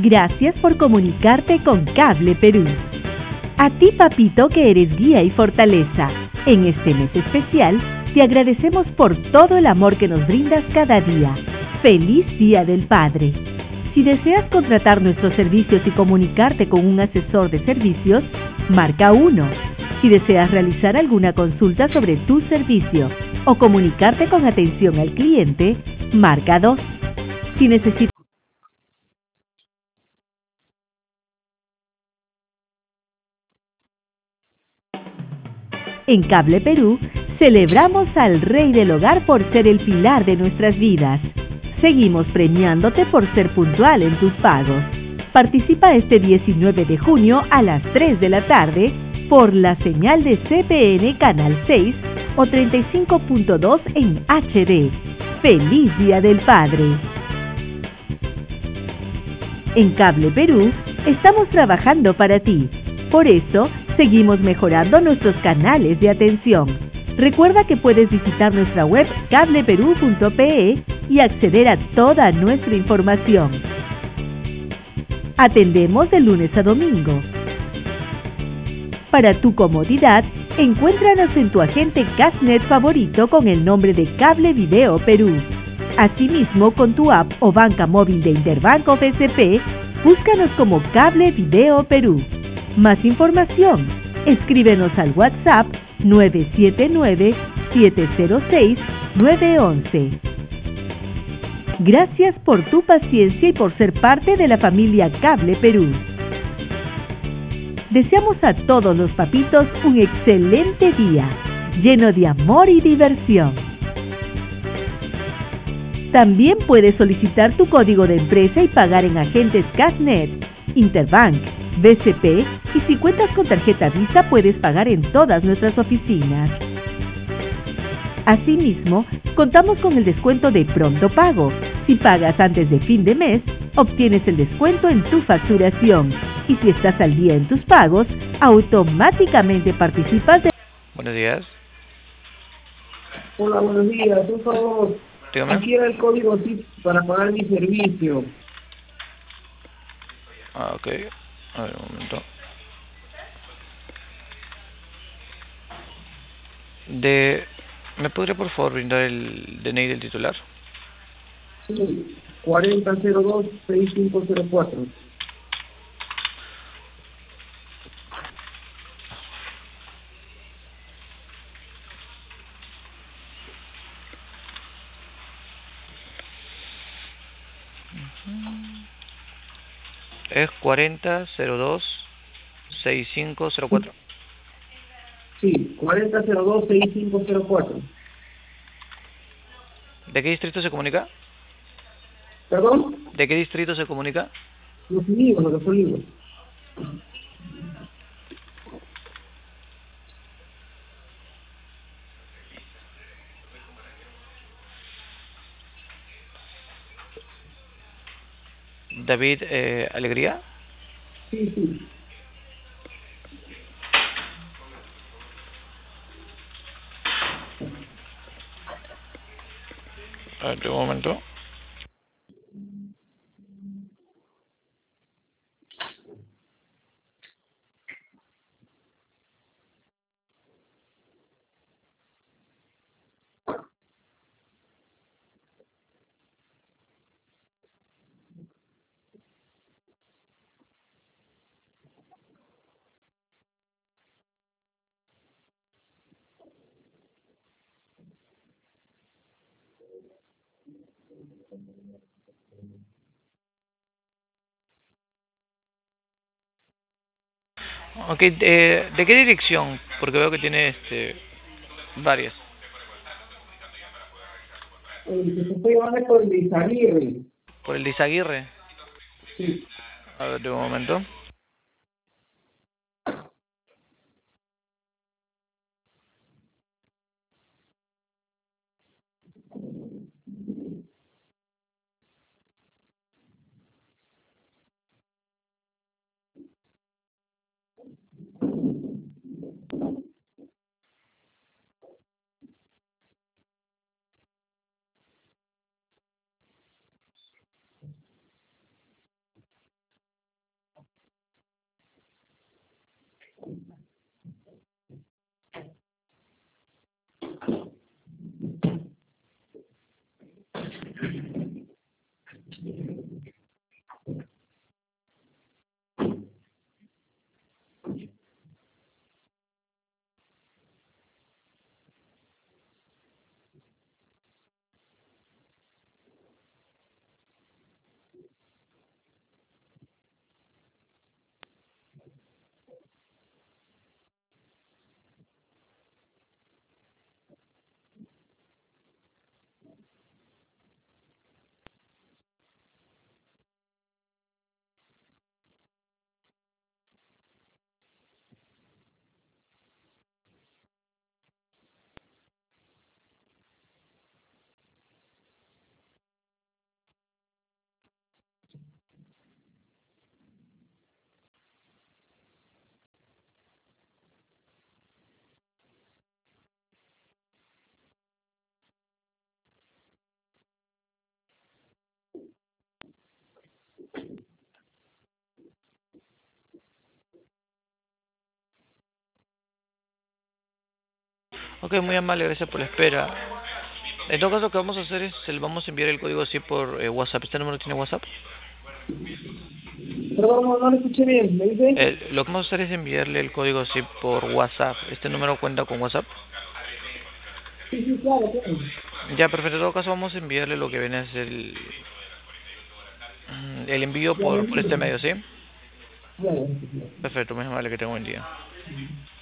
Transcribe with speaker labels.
Speaker 1: Gracias por comunicarte con Cable Perú. A ti, papito, que eres guía y fortaleza. En este mes especial, te agradecemos por todo el amor que nos brindas cada día. ¡Feliz Día del Padre! Si deseas contratar nuestros servicios y comunicarte con un asesor de servicios, marca 1. Si deseas realizar alguna consulta sobre tu servicio o comunicarte con atención al cliente, marca 2. Si necesitas En Cable Perú, celebramos al Rey del Hogar por ser el pilar de nuestras vidas. Seguimos premiándote por ser puntual en tus pagos. Participa este 19 de junio a las 3 de la tarde por la señal de CPN Canal 6 o 35.2 en HD. ¡Feliz Día del Padre! En Cable Perú, estamos trabajando para ti. Por eso, seguimos mejorando nuestros canales de atención. Recuerda que puedes visitar nuestra web cableperú.pe y acceder a toda nuestra información. Atendemos de lunes a domingo. Para tu comodidad, encuéntranos en tu agente Cashnet favorito con el nombre de Cable Video Perú. Asimismo, con tu app o banca móvil de Interbanco BCP, búscanos como Cable Video Perú. Más información, escríbenos al WhatsApp 979-706-911. Gracias por tu paciencia y por ser parte de la familia Cable Perú. Deseamos a todos los papitos un excelente día, lleno de amor y diversión. También puedes solicitar tu código de empresa y pagar en agentes Cashnet, Interbank, BCP y si cuentas con tarjeta Visa puedes pagar en todas nuestras oficinas. Asimismo, contamos con el descuento de Pronto Pago. Si pagas antes de fin de mes, obtienes el descuento en tu facturación. Y si estás al día en tus pagos, automáticamente participas de...
Speaker 2: Buenos días.
Speaker 3: Hola, buenos días. Por favor,
Speaker 2: Dígame.
Speaker 3: aquí era el código TIP para pagar mi servicio.
Speaker 2: Ok. A ver, un momento. ¿Me podría por favor brindar el DNI del titular?
Speaker 3: Sí, 4002-6504.
Speaker 2: Es 4002-6504.
Speaker 3: Sí, 4002-6504.
Speaker 2: ¿De qué distrito se comunica?
Speaker 3: ¿Perdón?
Speaker 2: ¿De qué distrito se comunica?
Speaker 3: Los Olivos.
Speaker 2: David Alegría.
Speaker 3: Sí.
Speaker 2: A ver, un momento. Ok, ¿de qué dirección? Porque veo que tiene varias.
Speaker 3: Se estoy llevando por el de Izaguirre.
Speaker 2: ¿Por el de Izaguirre?
Speaker 3: Sí.
Speaker 2: A ver, un momento. Ok, muy amable, gracias por la espera. En todo caso, lo que vamos a hacer es, le vamos a enviar el código así por WhatsApp. ¿Este número tiene WhatsApp?
Speaker 3: Perdón, no lo escuché bien, ¿me dice?
Speaker 2: Lo que vamos a hacer es enviarle el código así por WhatsApp. ¿Este número cuenta con WhatsApp?
Speaker 3: Sí, sí, claro, claro.
Speaker 2: Ya, perfecto. En todo caso, vamos a enviarle lo que viene a ser el envío
Speaker 3: Ya lo
Speaker 2: por este
Speaker 3: envío.
Speaker 2: medio, ¿sí?
Speaker 3: Claro, sí, claro.
Speaker 2: Perfecto, muy amable, que tenga un buen día.